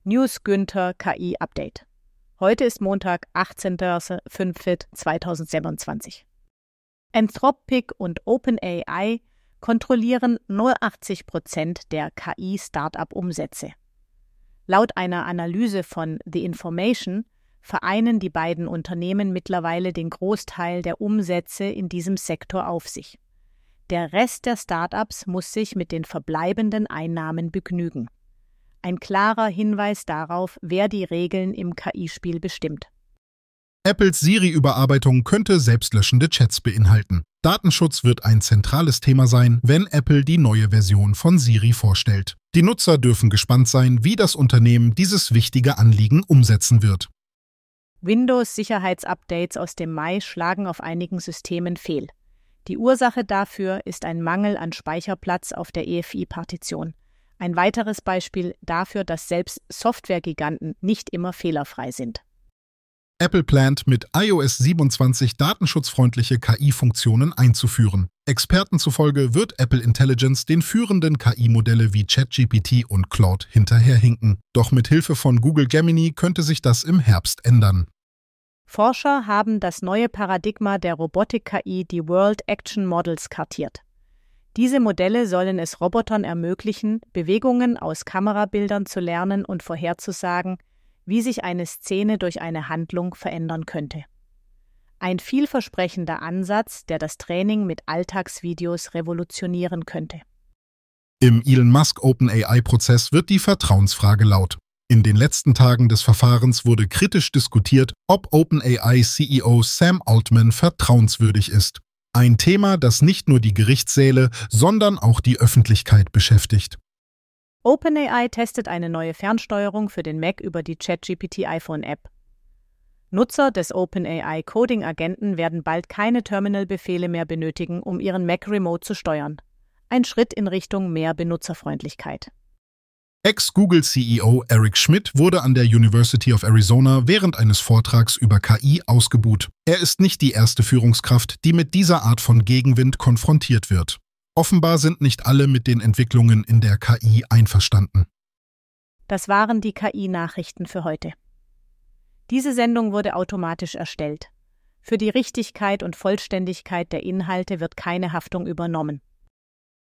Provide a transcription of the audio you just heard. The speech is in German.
News Günther KI Update. Heute ist Montag, 18.05.2027. Anthropic und OpenAI kontrollieren nur 80% der KI-Startup-Umsätze. Laut einer Analyse von The Information vereinen die beiden Unternehmen mittlerweile den Großteil der Umsätze in diesem Sektor auf sich. Der Rest der Startups muss sich mit den verbleibenden Einnahmen begnügen. Ein klarer Hinweis darauf, wer die Regeln im KI-Spiel bestimmt. Apples Siri-Überarbeitung könnte selbstlöschende Chats beinhalten. Datenschutz wird ein zentrales Thema sein, wenn Apple die neue Version von Siri vorstellt. Die Nutzer dürfen gespannt sein, wie das Unternehmen dieses wichtige Anliegen umsetzen wird. Windows-Sicherheitsupdates aus dem Mai schlagen auf einigen Systemen fehl. Die Ursache dafür ist ein Mangel an Speicherplatz auf der EFI-Partition. Ein weiteres Beispiel dafür, dass selbst Softwaregiganten nicht immer fehlerfrei sind. Apple plant, mit iOS 27 datenschutzfreundliche KI-Funktionen einzuführen. Experten zufolge wird Apple Intelligence den führenden KI-Modelle wie ChatGPT und Claude hinterherhinken. Doch mit Hilfe von Google Gemini könnte sich das im Herbst ändern. Forscher haben das neue Paradigma der Robotik-KI, die World Action Models, kartiert. Diese Modelle sollen es Robotern ermöglichen, Bewegungen aus Kamerabildern zu lernen und vorherzusagen, wie sich eine Szene durch eine Handlung verändern könnte. Ein vielversprechender Ansatz, der das Training mit Alltagsvideos revolutionieren könnte. Im Elon Musk OpenAI-Prozess wird die Vertrauensfrage laut. In den letzten Tagen des Verfahrens wurde kritisch diskutiert, ob OpenAI-CEO Sam Altman vertrauenswürdig ist. Ein Thema, das nicht nur die Gerichtssäle, sondern auch die Öffentlichkeit beschäftigt. OpenAI testet eine neue Fernsteuerung für den Mac über die ChatGPT iPhone-App. Nutzer des OpenAI Coding-Agenten werden bald keine Terminal-Befehle mehr benötigen, um ihren Mac remote zu steuern. Ein Schritt in Richtung mehr Benutzerfreundlichkeit. Ex-Google-CEO Eric Schmidt wurde an der University of Arizona während eines Vortrags über KI ausgebuht. Er ist nicht die erste Führungskraft, die mit dieser Art von Gegenwind konfrontiert wird. Offenbar sind nicht alle mit den Entwicklungen in der KI einverstanden. Das waren die KI-Nachrichten für heute. Diese Sendung wurde automatisch erstellt. Für die Richtigkeit und Vollständigkeit der Inhalte wird keine Haftung übernommen.